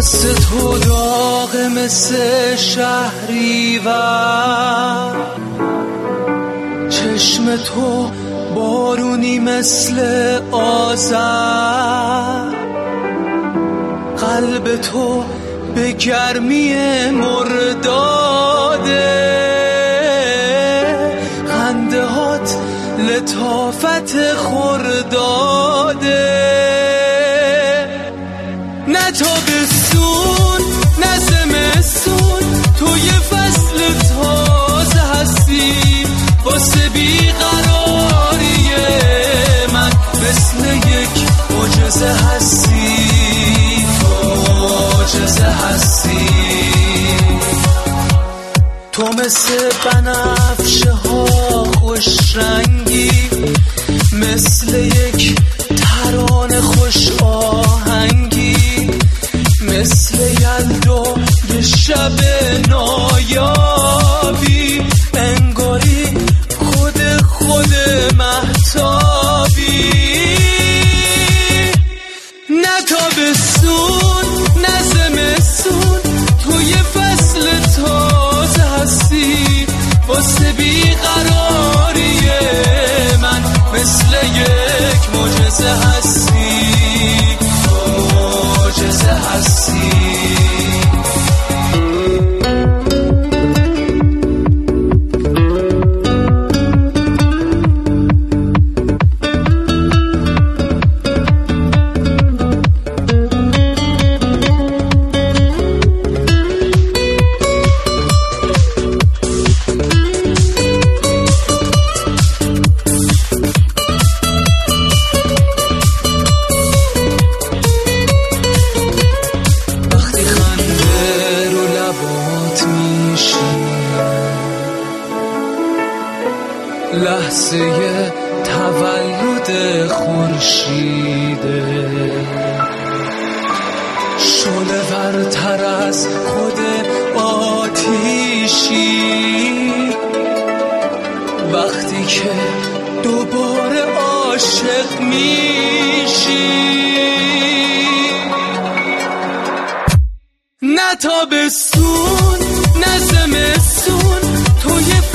دست تو داغ مثل شهریور، چشم تو بارونی مثل آذر، قلب تو به گرمی مرداده، خنده هات لطافت خرداده. نه تابستون نه زمستون، توی فصل تازه هستی، واسه بیقراری من مثل یک معجزه هستی، معجزه هستی. تو مثل بنفشه ها خوش رنگی، مثل یک ترانه خوش آهنگی، مثل یلدا یه شب نایابی، انگاری خود مهتابی. نه تابستون نه زمستون، توی فصل تازه هستی، واسه بیقراری من مثل یک معجزه هستی، معجزه هستی. لحظه تولد خورشیده، شعله ورتر از خود آتیشی، وقتی که دوباره عاشق میشی. نه تابستون نه زمستون، توی